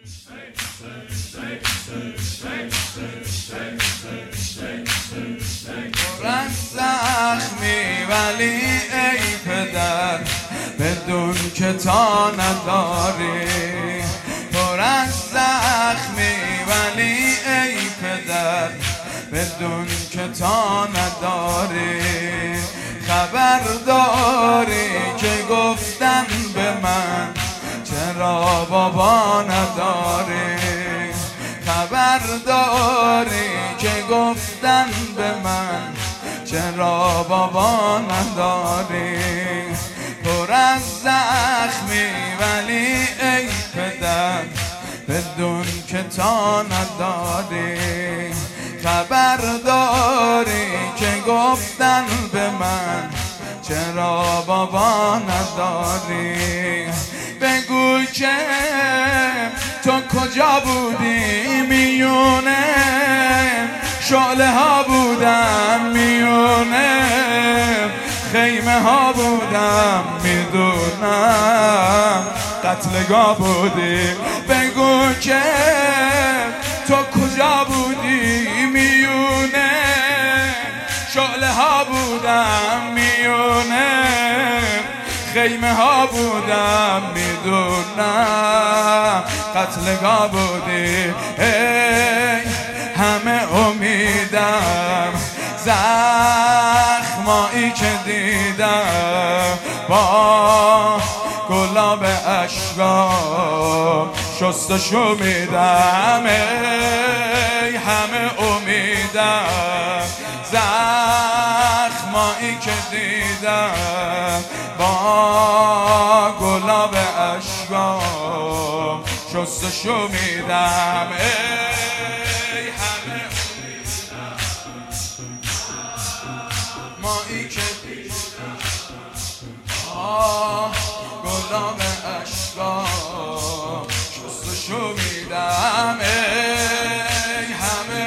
پر زخمی ولی ای پدر بدون که تا نداری، پر از زخمی ولی ای پدر بدون که تا نداری. خبر داری که گفتن به من چرا بابا نداری، خبر داری که گفتن به من چرا بابا نداری. پر از زخمی ولی ای پدر بدون که تا نداری، خبر داری که گفتن به من چرا بابا نداری. بگو که تو کجا بودی میونه شعله ها بودم، میونه خیمه ها بودم، میدونم قتلگاه بودی. بگو که تو کجا بودی میونه شعله ها بودم، میونه خیمه ها بودم، میدونم قتلگاه بودی. ای همه امیدم زخمایی که دیدم با گلاب اشکام شستشو میدم. ای همه امیدم زخمایی که دیدم با گلاب اشکام شستشو میدم. ای همه امیدم مایی که دیدم با گلاب اشکام شستشو میدم. ای همه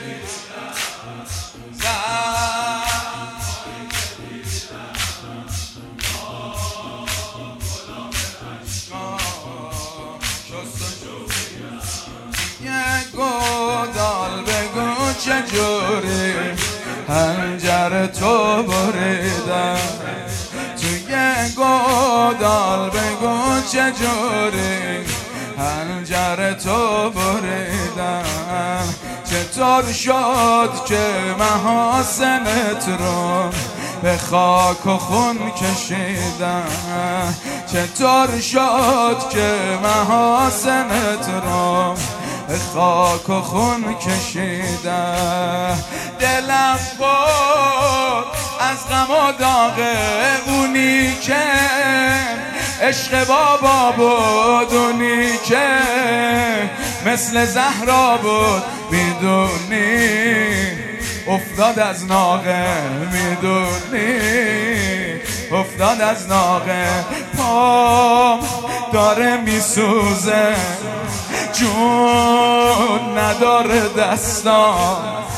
گودال بگو چجوری هنجر تو بریدم، توی گودال بگو چجوری هنجر تو بریدم. چطور شد که محاسنت رو به خاک و خون کشیدم، چطور شد که محاسنت رو به خاک و خون کشیدم. دلم بود از غم و داغ اونی که عشق بابا بود، اونی که مثل زهرا بود، میدونی افتاد از ناقه، میدونی افتاد از ناقه. پام داره میسوزه جون نداره دستان،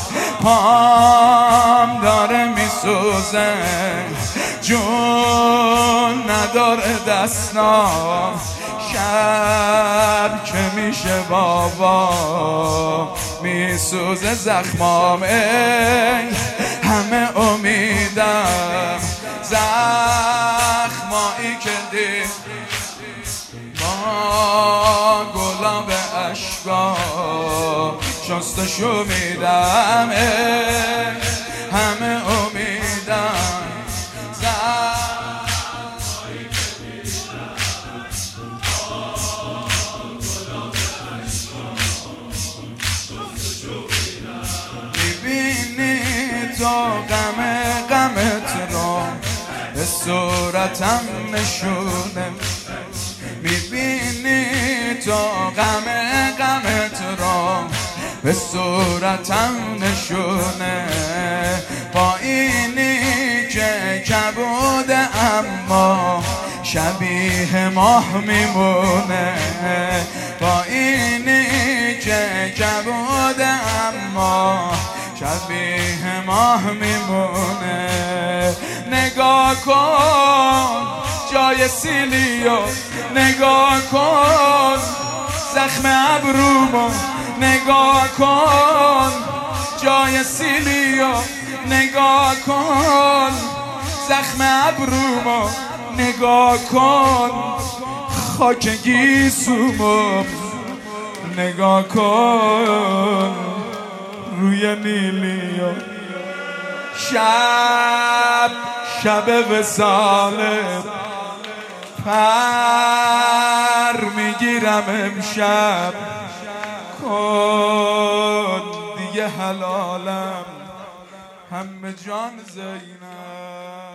پام داره میسوزه جون نداره دستان. شب که میشه بابا میسوزه زخمام. ای همه امیدم زخمایی که دید با گلاب اشکام شستشو میدم. ای همه امیدم زخمایی که دید با گلاب اشکام شستشو میدم. میبینی تو غمت رو به صورتم نشونه، میبینی تو غمت رو به صورتم نشونه. با اینی که کبوده اما شبیه ماه میمونه، با اینی که کبوده اما شبیه ماه میمونه. نگاه کن جای سیلیو، نگاه کن زخم ابرومو نگاه کن، جای سیلیو نگاه کن، زخم ابرومو نگاه کن، خاک گیسومو نگاه کن، روی نیلیو شب وصاله پر میگیرم امشب کن دیگه حلالم همه جان زینب.